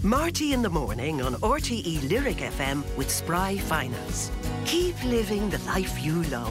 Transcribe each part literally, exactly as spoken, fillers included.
Marty in the morning on R T E Lyric F M with Spry Finance. Keep living the life you love.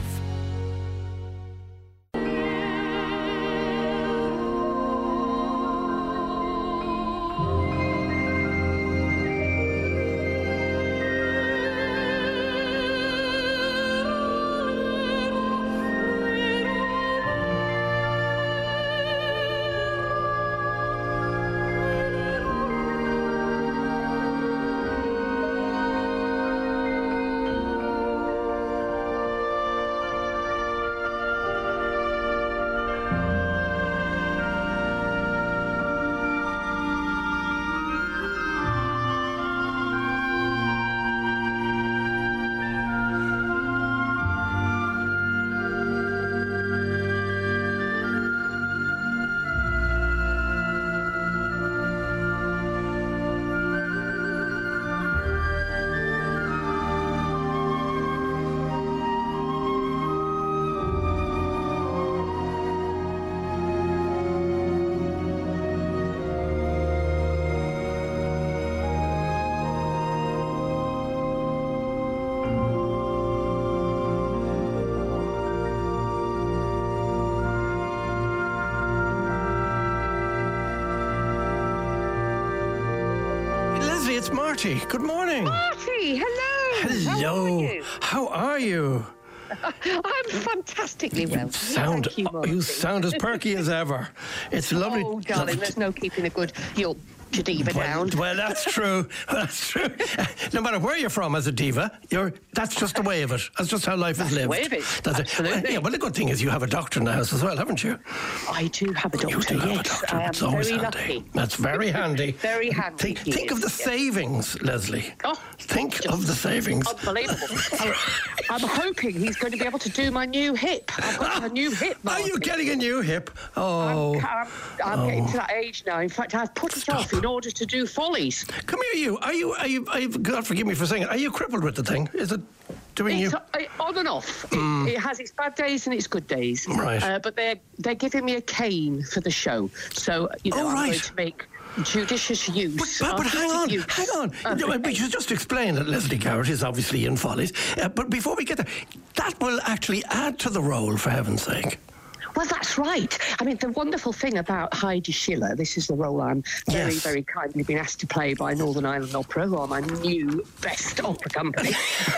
It's Marty. Good morning. Marty, hello. Hello. How are you? How are you? I'm fantastically well. You sound, Thank you, you sound as perky as ever. It's lovely. Oh, darling, there's no keeping a good Yorkshire diva well, down. Well, that's true. That's true. No matter where you're from as a diva, you're that's just the way of it. That's just how life that's is lived. The way of it. That's Absolutely. It. Yeah, well, the good thing is you have a doctor in the house as well, haven't you? I do have a doctor. You do have yes, a doctor. I am it's always very handy. lucky. That's very handy. Very handy. Think, think of the yes. savings, Leslie. Oh, think of the savings. Unbelievable. I'm, I'm hoping he's going to be able to do my new hip. I've got a new hip, Marty. Are you getting a new hip? Oh. I'm, I'm, I'm oh. getting to that age now. In fact, I've put Stop. it off in order to do follies. Come here, you. Are you, are you, are you, God forgive me for saying it, are you crippled with the thing? Is it doing it's you? Uh, on and off. Mm. It, it has its bad days and its good days. Right. Uh, but they're, they're giving me a cane for the show. So, you know, oh, I'm right. going to make judicious use. But, but, but hang on, use. hang on. Uh, we should just explain that Leslie Garrett is obviously in Follies. Uh, but before we get there, that will actually add to the role, for heaven's sake. Well, that's right. I mean, the wonderful thing about Heidi Schiller, this is the role I'm very, yes. very kindly been asked to play by Northern Ireland Opera, who are my new best opera company.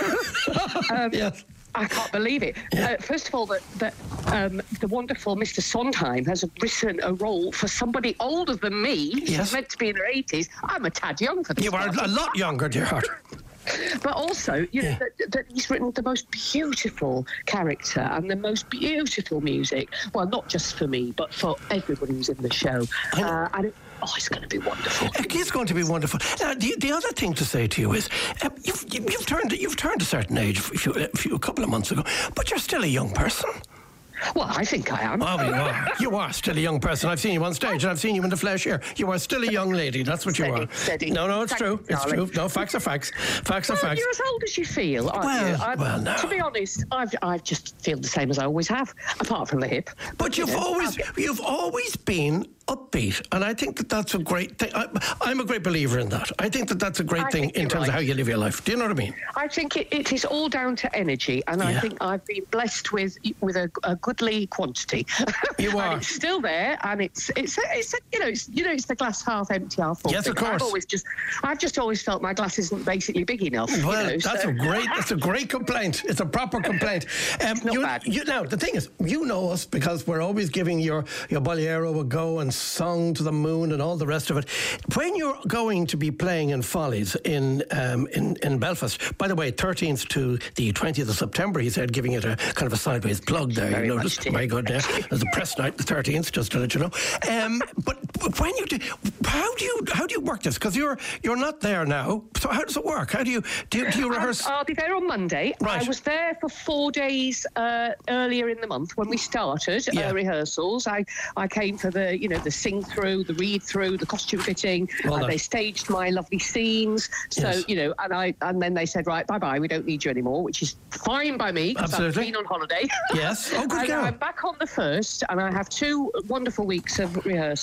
um, yes. I can't believe it. Yeah. Uh, first of all, that, that um, the wonderful Mister Sondheim has written a role for somebody older than me. Yes. She's meant to be in her eighties. I'm a tad young for this. You are a lot younger, dear heart. But also, you know, yeah. that, that he's written the most beautiful character and the most beautiful music. Well, not just for me, but for everybody who's in the show. Uh, and it, oh, it's going to be wonderful. It is going to be wonderful. Now, the, the other thing to say to you is, uh, you've, you've turned you've turned a certain age a, few, a, few, a couple of months ago, but you're still a young person. Well, I think I am. Oh, you are. You are still a young person. I've seen you on stage and I've seen you in the flesh here. You are still a young lady. That's what steady, you are. Steady. No, no, it's Thank true. You, it's true. No, facts are facts. Facts well, are facts. You're as old as you feel, aren't well, you? I'm, well, no. To be honest, I've, I just feel the same as I always have, apart from the hip. But you've you know, always, get... you've always been upbeat, and I think that that's a great thing. I, I'm a great believer in that. I think that that's a great I thing in terms right. of how you live your life. Do you know what I mean? I think it, it is all down to energy, and yeah. I think I've been blessed with with a, a goodly quantity. You are. And it's still there, and it's it's a, it's a, you know it's you know it's the glass half empty, half full. Yes, thing. of course. I've always just I've just always felt my glass isn't basically big enough. Well, you know, that's so. a great that's a great complaint. It's a proper complaint. Um, it's not you, bad. You, now the thing is, you know us because we're always giving your your Bolero a go and Song to the Moon and all the rest of it. When you're going to be playing in Follies in um, in in Belfast, by the way, thirteenth to the twentieth of September, he said, giving it a kind of a sideways plug there. Very you noticed? much, Very good. Yeah. There's a press night the thirteenth, just to let you know. Um, but when you do, how do you how do you work this? Because you're you're not there now. So how does it work? How do you do? You, do you rehearse? I'll, I'll be there on Monday. Right. I was there for four days uh, earlier in the month when we started yeah. uh, rehearsals. I, I came for the you know the sing through, the read through, the costume fitting. Well and they staged my lovely scenes. So yes. you know, and I and then they said, right, bye bye, we don't need you anymore, which is fine by me because I've been on holiday. Yes. Oh, good and girl. I'm back on the first, and I have two wonderful weeks of rehearsal.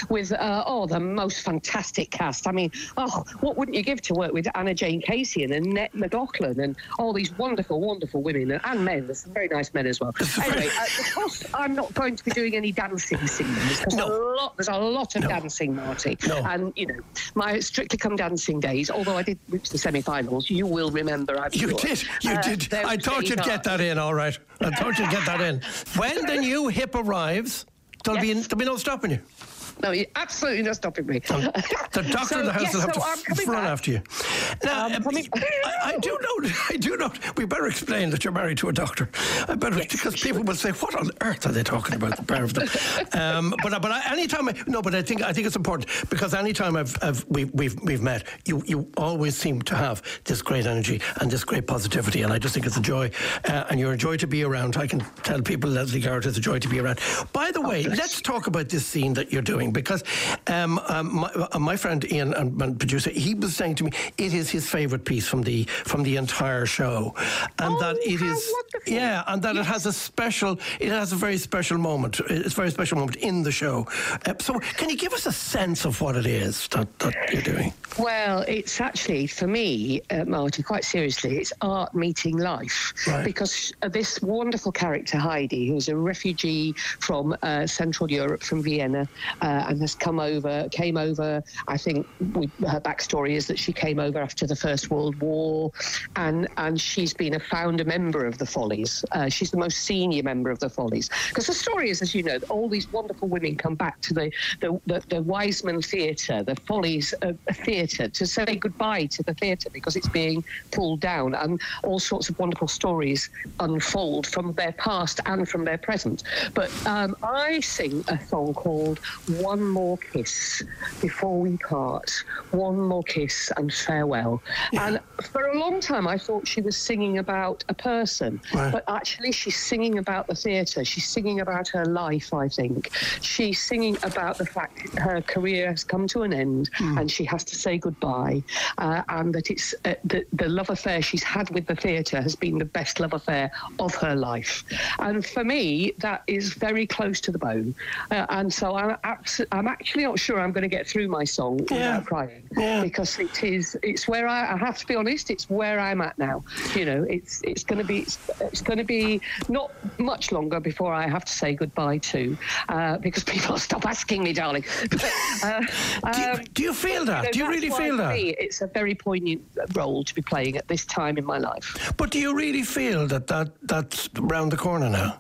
with, uh, oh, the most fantastic cast. I mean, oh, what wouldn't you give to work with Anna Jane Casey and Annette McLaughlin and all these wonderful, wonderful women, and men. There's some very nice men as well. Anyway, uh, of course, I'm not going to be doing any dancing singing. There's, no. a, lot, there's a lot of no. dancing, Marty. No. And, you know, my Strictly Come Dancing days, although I did reach the semi-finals, you will remember. I'm you sure. did, you uh, did. I thought you'd get that in, all right. I thought you'd get that in. When the new hip arrives, there'll, yes. be, there'll be no stopping you. No, you're absolutely not stopping me. Um, the doctor so, in the house yes, will have so to f- run back. after you. Now, um, I, I do know. I do know. We better explain that you're married to a doctor. I better yes, because people sure. will say, "What on earth are they talking about?" The pair of them. Um, but but I, anytime I no, but I think I think it's important because anytime I've, I've we've we've we've met, you you always seem to have this great energy and this great positivity, and I just think it's a joy, uh, and you're a joy to be around. I can tell people Leslie Garrett is a joy to be around. By the oh, way, gosh. let's talk about this scene that you're doing. Because um, um, my, uh, my friend Ian, and my producer, he was saying to me, it is his favourite piece from the from the entire show, and oh, that it is, wonderful. yeah, and that yes. it has a special, it has a very special moment. It's a very special moment in the show. Uh, so, can you give us a sense of what it is that, that you're doing? Well, it's actually for me, uh, Marty, quite seriously, it's art meeting life, right. because uh, this wonderful character Heidi, who's a refugee from uh, Central Europe, from Vienna, uh, and has come over, came over, I think we, her backstory is that she came over after the First World War, and, and she's been a founder member of the Follies. Uh, she's the most senior member of the Follies. Because the story is, as you know, all these wonderful women come back to the, the, the, the Wiseman Theatre, the Follies uh, Theatre, to say goodbye to the theatre because it's being pulled down, and all sorts of wonderful stories unfold from their past and from their present. But um, I sing a song called One More Kiss Before We Part, One More Kiss and Farewell. Yeah. And for a long time I thought she was singing about a person, right. but actually she's singing about the theatre. She's singing about her life, I think. She's singing about the fact that her career has come to an end mm. and she has to say goodbye, uh, and that it's uh, the, the love affair she's had with the theatre has been the best love affair of her life. And for me, that is very close to the bone. Uh, and so I'm, abs- I'm actually not sure I'm going to get through my song yeah. without crying, yeah. because it is, it's where I, I have to be honest, it's where I'm at now. You know, it's it's going to be it's, it's going to be not much longer before I have to say goodbye to, uh, because people stop asking me, darling. But, uh, do, you, um, do you feel that? You know, do you really feel that? Me, it's a very poignant role to be playing at this time in my life. But do you really feel that, that that's round the corner now?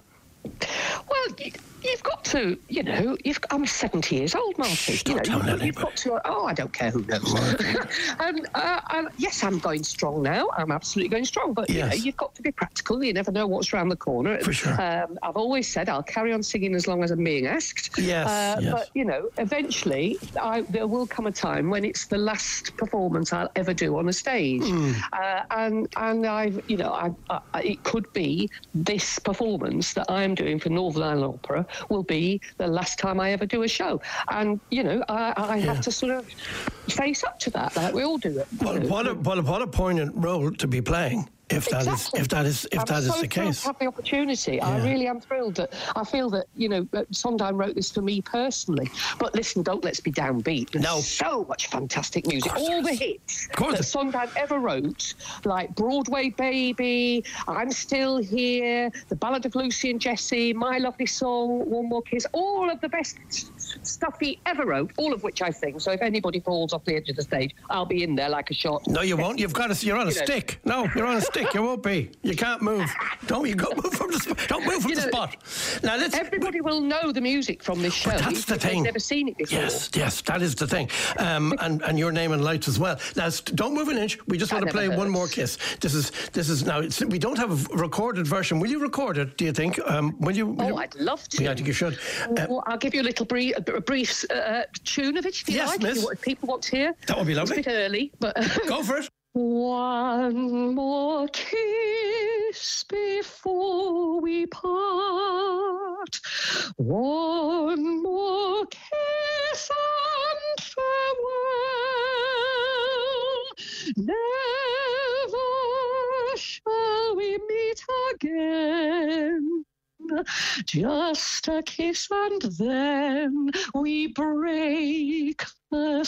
Well, you've got to, you know, you've, I'm seventy years old, Marty. Shh, you know, don't you've, tell you've got to, oh, I don't care who knows. and, uh, and yes, I'm going strong now. I'm absolutely going strong. But, yes. you know, you've got to be practical. You never know what's around the corner. For sure. Um, I've always said I'll carry on singing as long as I'm being asked. Yes, uh, yes. But, you know, eventually I, there will come a time when it's the last performance I'll ever do on a stage. Mm. Uh, and, and I've, you know, I, I, it could be this performance that I'm doing for Northern Ireland Opera will be the last time I ever do a show. And, you know, I, I yeah. have to sort of face up to that, like we all do it. Well, what a, well, what a poignant role to be playing. If that exactly. is, if that is, if I'm that so is the case, to have the opportunity. Yeah. I really am thrilled that I feel that you know Sondheim wrote this for me personally. But listen, don't let's be downbeat. There's no, so much fantastic music. All the hits that Sondheim ever wrote, like Broadway Baby, I'm Still Here, The Ballad of Lucy and Jessie, My Lovely Song, One More Kiss, all of the best stuff he ever wrote, all of which I sing. So if anybody falls off the edge of the stage, I'll be in there like a shot. No, you won't. You've got to. You're on a you stick. Know. No, you're on a stick. You won't be. You can't move. Don't you go move from the spot. Don't move from you the know, spot. Now let's. Everybody will know the music from this show. But that's the thing. They've never seen it before. Yes, yes, that is the thing. Um, and and your name and lights as well. Now don't move an inch. We just want to play hurts. One more kiss. This is this is now. It's, we don't have a recorded version. Will you record it? Do you think? Um, will you? Will oh, you? I'd love to. Yeah, I think you should. Uh, well, I'll give you a little brief, a brief uh, tune of it if you yes, like. Miss. If, you, if people want to hear. That would be lovely. It's a bit early, but go for it. One more kiss before we part. One more kiss and farewell. Never shall we meet again. Just a kiss and then we break the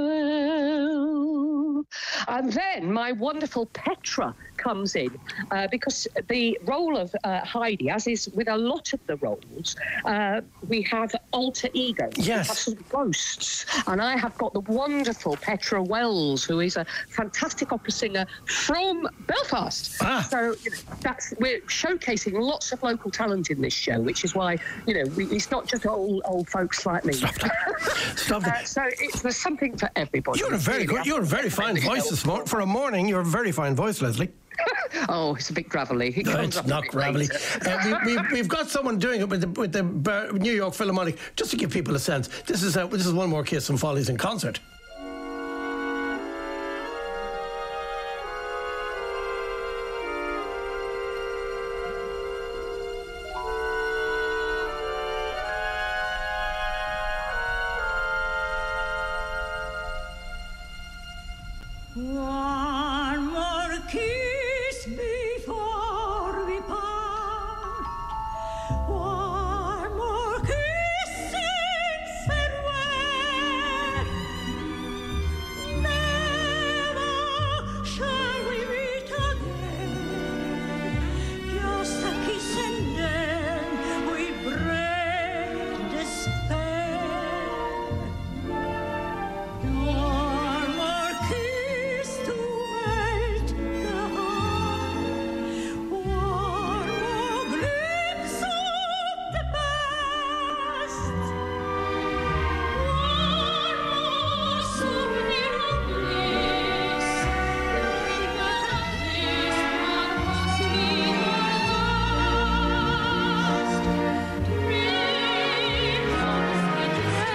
spell. And then my wonderful Petra comes in uh, because the role of uh, Heidi, as is with a lot of the roles, uh, we have alter egos. Yes. We have sort of ghosts. And I have got the wonderful Petra Wells, who is a fantastic opera singer from Belfast. Ah. So you know, that's we're showcasing lots of local talent in this show, which is why, you know, we, it's not just old old folks like me. Stop it. Stop it. Uh, so it's, there's something for everybody. You're a very good, you're a very fine voice this morning. For a morning, you're a very fine voice, Leslie. Oh, it's a bit gravelly. It No, comes it's up a not bit gravelly. later. Uh, we, we, we've got someone doing it with the, with the uh, New York Philharmonic, just to give people a sense. This is, uh, this is One More Kiss and Follies in concert. One more kiss before we part. One more kiss in farewell. Never shall we meet again. Just a kiss and then we break the spell. One more kiss to melt the heart. One more glimpse of the past. One more souvenir of bliss. Remember that this one must be last. Dreams of sweet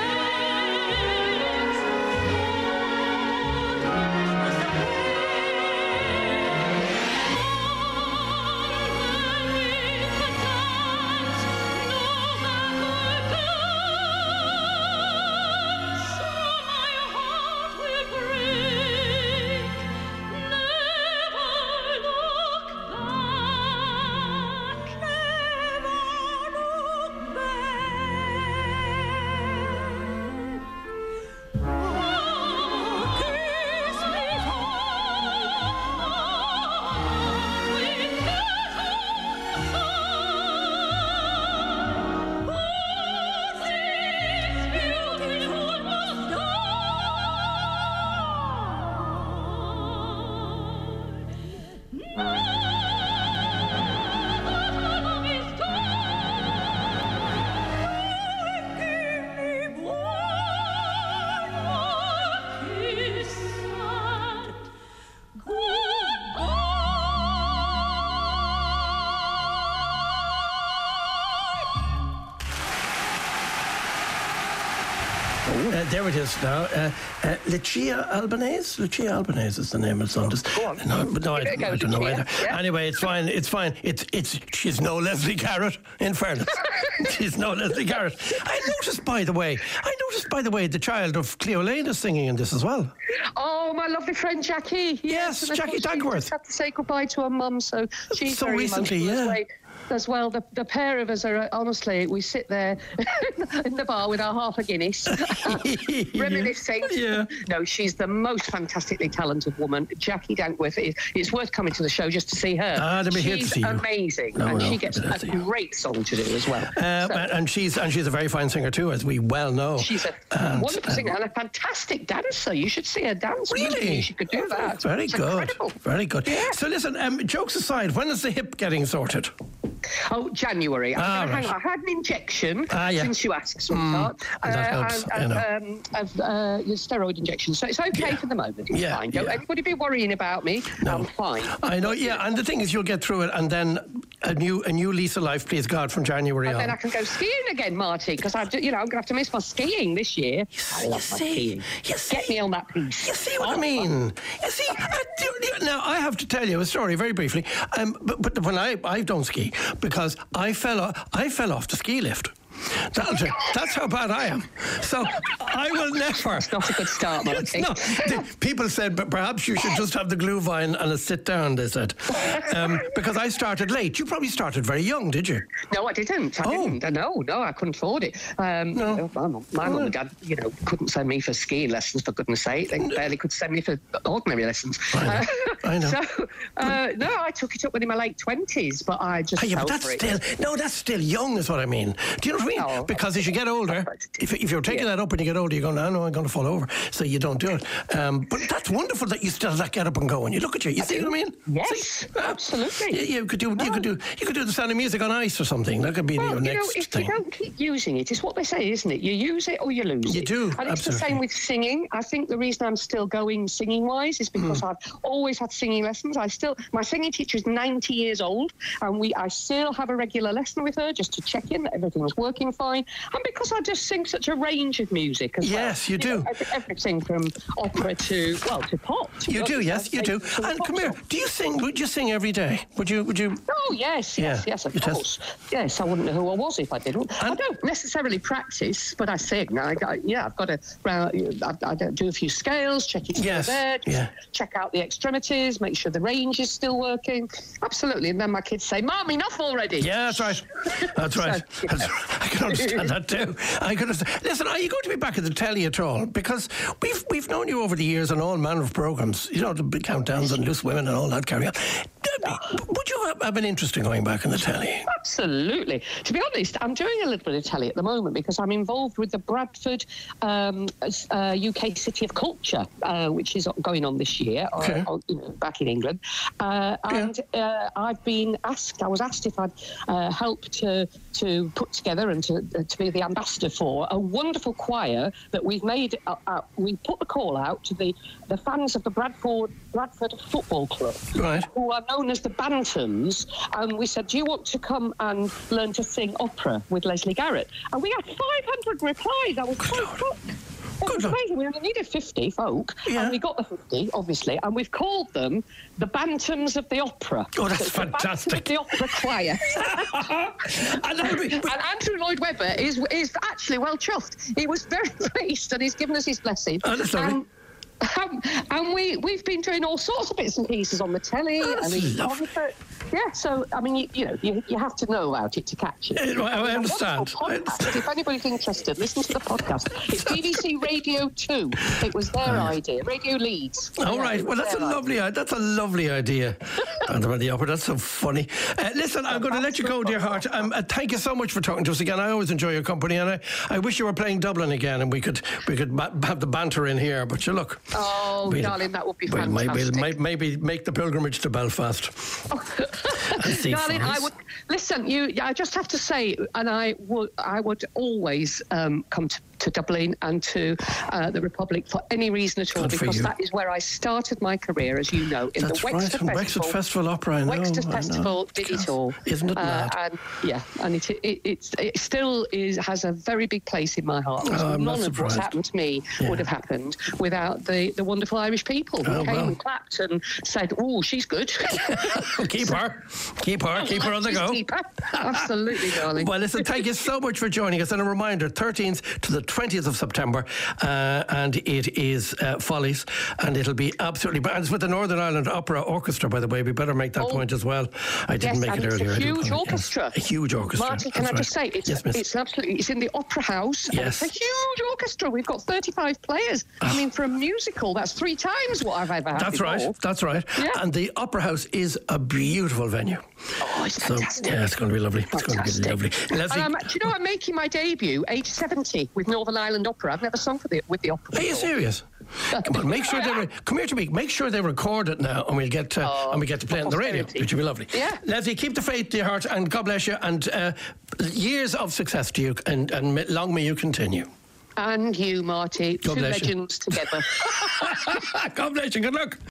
Uh, there it is now. Uh, uh, Lucia Albanese? Lucia Albanese is the name of the song. Just, Go on. No, but no, I, Give it a go, I don't know Lucia. either. Yeah. Anyway, it's fine. It's fine. It's it's. She's no Leslie Garrett. In fairness, she's no Leslie Garrett. I noticed, by the way, I noticed, by the way, the child of Cleo Lane is singing in this as well. Oh, my lovely friend Jackie. Yes, and of Jackie course she Dankworth. just had to say goodbye to her mum, so she's So very recently, emotional yeah. as well. As well, the, the pair of us are uh, honestly, we sit there in the bar with our half a Guinness, reminiscing. Yeah. No, she's the most fantastically talented woman, Jackie Dankworth. It, it's worth coming to the show just to see her. Ah, to be here to she's see you. amazing, No, and no, she gets to a see you. great song to do as well. Uh, So- and she's and she's a very fine singer too, as we well know. She's a And, wonderful um, singer and a fantastic dancer. You should see her dance. Really? She could do that. Very It's good. incredible. Very good. Yeah. So listen, um, jokes aside, when is the hip getting sorted? Oh, January. I'm Ah, gonna right. hang on. I had an injection, Ah, yeah. since you asked, sweetheart. Mm, that helps, and, I and, know. um, I've, uh, the steroid injection. So it's okay Yeah. for the moment. It's Yeah, fine. Don't yeah. anybody be worrying about me. No. I'm fine. I know, yeah, and the thing is, you'll get through it, and then a new a new lease of life, please God, from January And on. then I can go skiing again, Marty, because I, you know, I'm going to have to miss my skiing this year. I love my see, skiing. you see. Get me on that piece. You see what I Oh, mean? You see, I do, now I have to tell you a story very briefly. Um, but, but when I I don't ski because I fell off, I fell off the ski lift. That'll do. That's how bad I am. So I will never. It's not a good start, Marty. It's not. The- People said, but perhaps you should just have the glue vine and a sit down, they said. Um, because I started late. You probably started very young, did you? No, I didn't. I Oh. didn't. No, no, I couldn't afford it. Um, No. My, mum, my mum and dad, you know, couldn't send me for skiing lessons, for goodness sake. They barely could send me for ordinary lessons. I know. I know. So, uh, no, I took it up when in my late twenties, but I just Oh, yeah, fell but that's for it. still no, that's still young, is what I mean. Do you know what I mean? No. Because as you get older, if, if you're taking Yeah. that up when you get older, you're going, I know I'm going to fall over, so you don't do it. Um, but that's wonderful that you still have that get up and go. And you look at you, you see what I mean? Yes, See? absolutely. You, you could do, you could do, you could do the Sound of Music on Ice or something. That could be Well, your you know, next if thing. you don't keep using it, it's what they say, isn't it? You use it or you lose You it. do, And it's absolutely. the same with singing. I think the reason I'm still going singing-wise is because Hmm. I've always had singing lessons. I still, my singing teacher is ninety years old, and we, I still have a regular lesson with her just to check in that everything's working fine. And because I just sing such a range of music as well. Yes, you do. know, ev- everything from opera to, well, to pop. to You be do, honest. yes, I'd you say do. to the And pop come here, song. do you sing? Would you sing every day? Would you? Would you? Oh, yes, yes, Yeah, yes, of you test- course. Yes, I wouldn't know who I was if I didn't. I And- don't necessarily practice, but I sing. I, I, yeah, I've got to I, I do a few scales, check it's Yes, still there, yeah. check out the extremities, make sure the range is still working. Absolutely. And then my kids say, Mum, enough already. Yeah, that's right. That's right. So, you That's- know. I can understand that too. I can understand. Listen, are you going to be back at the telly at all? Because we've we've known you over the years on all manner of programs. You know, the big countdowns and Loose Women and all that carry on. Would you have, have an interest in going back in the telly? Absolutely. To be honest, I'm doing a little bit of telly at the moment because I'm involved with the Bradford um, uh, U K City of Culture, uh, which is going on this year, Okay. uh, you know, back in England. Uh, and uh, I've been asked, I was asked if I'd uh, help to to put together and to, uh, to be the ambassador for a wonderful choir that we've made. Uh, uh, we put the call out to the, the fans of the Bradford Bradford Football Club, Right. who are known as the Bantams, and we said, do you want to come and learn to sing opera with Leslie Garrett? And we had five hundred replies. I was so shocked. It Good was luck. amazing. We only needed fifty folk, Yeah. and we got the fifty, obviously, and we've called them the Bantams of the Opera. Oh, that's So it's the fantastic. Bantams of the Opera Choir. And that'll be- And Andrew Lloyd Webber is is actually well chuffed. He was very pleased, and he's given us his blessing. Oh, that's lovely. Um, um, and we, we've been doing all sorts of bits and pieces on the telly. Oh, that's and in lovely. concert. Yeah, so, I mean, you, you know, you, you have to know about it to catch it. Uh, I- I It's a understand. wonderful I podcast. understand. If anybody's interested, listen to the podcast. It's B B C Radio two. It was their idea. Radio Leeds. All Yeah, right. it Well, was that's a their idea. lovely. i- That's a lovely idea. And about the opera. That's so funny. Uh, listen, I'm going to let you go, dear heart. Um, uh, thank you so much for talking to us again. I always enjoy your company, and I, I wish you were playing Dublin again, and we could we could ba- have the banter in here. But you look. Oh, we'll- darling, that would be we'll maybe, fantastic. maybe, maybe make the pilgrimage to Belfast. And see Darling, I Forest. would listen. You, I just have to say, and I would, I would always um, come to, to Dublin and to uh, the Republic for any reason at all, Good for because you. that is where I started my career, as you know, in That's the right. Wexford And Festival. Wexford Festival Opera. I know. Wexford I know. Festival did it all. Isn't it Uh, mad? and yeah, and it it, it it still is has a very big place in my heart. Oh, I'm not None of what's surprised. happened to me Yeah. would have happened without the, the wonderful Irish people who Oh, came well. and clapped and said, "Oh, she's good." Keep her. Keep her. Keep her on the Just go. keep her. Absolutely, darling. Well, listen, thank you so much for joining us. And a reminder, thirteenth to the twentieth of September, uh, and it is uh, Follies, and it'll be absolutely... And it's with the Northern Ireland Opera Orchestra, by the way. We better make that Oh. point as well. I didn't Yes, make and it it's earlier. a I do huge apologise. orchestra. A huge orchestra. Marty, can That's I just say, right. it's, Yes, miss. it's absolutely, it's in the Opera House. and Yes. It's a huge orchestra. We've got thirty-five players. I mean, for a musical, that's three times what I've ever had That's before. right. That's right. Yeah. And the Opera House is a beautiful venue. Oh, it's So, fantastic. yeah, it's going to be lovely. It's going to be Fantastic. lovely. Leslie, And I'm, do you know, I'm making my debut, age seventy, with Northern Ireland Opera. I've never sung for the, with the opera are you before. serious? Come on, make sure they re- come here to me. Make sure they record it now, and we'll get to, Oh, and we get to play it on the radio, posterity. which will be lovely. Yeah. Leslie, keep the faith, dear heart, and God bless you, and uh, years of success to you, and, and may- long may you continue. And you, Marty. God Two bless you. legends together. God bless you. Good luck.